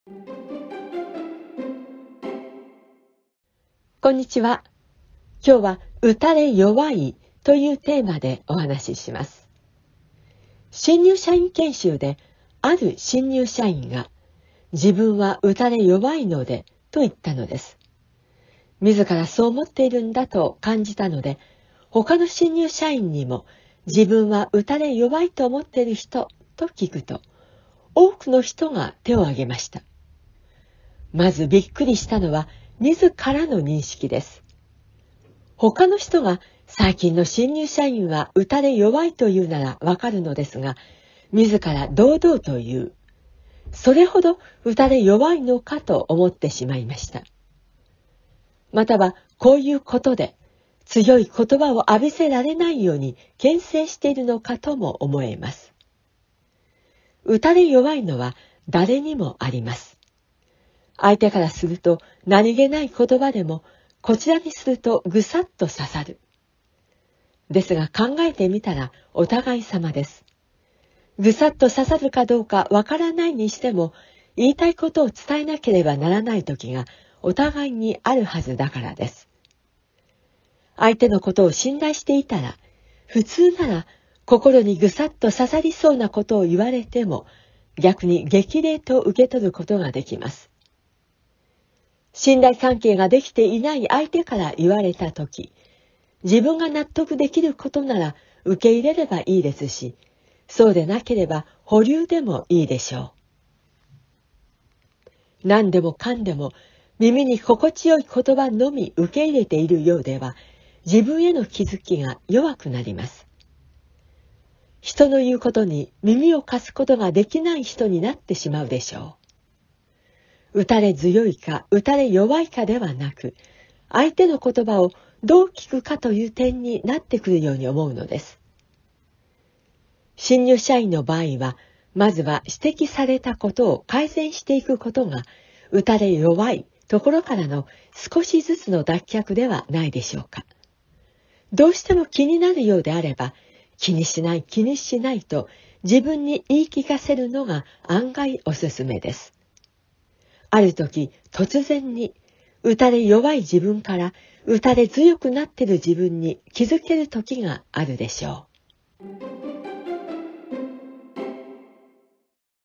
こんにちは。今日は打たれ弱いというテーマでお話しします。新入社員研修である新入社員が自分は打たれ弱いのでと言ったのです。自らそう思っているんだと感じたので、他の新入社員にも自分は打たれ弱いと思っている人と聞くと、多くの人が手を挙げました。まずびっくりしたのは自らの認識です。他の人が最近の新入社員は打たれ弱いというならわかるのですが、自ら堂々と言う。それほど打たれ弱いのかと思ってしまいました。またはこういうことで強い言葉を浴びせられないように牽制しているのかとも思えます。打たれ弱いのは誰にもあります。相手からすると何気ない言葉でもこちらにするとぐさっと刺さる。ですが考えてみたらお互い様です。ぐさっと刺さるかどうかわからないにしても、言いたいことを伝えなければならない時がお互いにあるはずだからです。相手のことを信頼していたら、普通なら心にぐさっと刺さりそうなことを言われても、逆に激励と受け取ることができます。信頼関係ができていない相手から言われたとき、自分が納得できることなら受け入れればいいですし、そうでなければ保留でもいいでしょう。何でもかんでも耳に心地よい言葉のみ受け入れているようでは、自分への気づきが弱くなります。人の言うことに耳を貸すことができない人になってしまうでしょう。打たれ強いか打たれ弱いかではなく、相手の言葉をどう聞くかという点になってくるように思うのです。新入社員の場合は、まずは指摘されたことを改善していくことが、打たれ弱いところからの少しずつの脱却ではないでしょうか。どうしても気になるようであれば、気にしない気にしないと自分に言い聞かせるのが案外おすすめです。ある時突然に打たれ弱い自分から打たれ強くなっている自分に気づける時があるでしょう。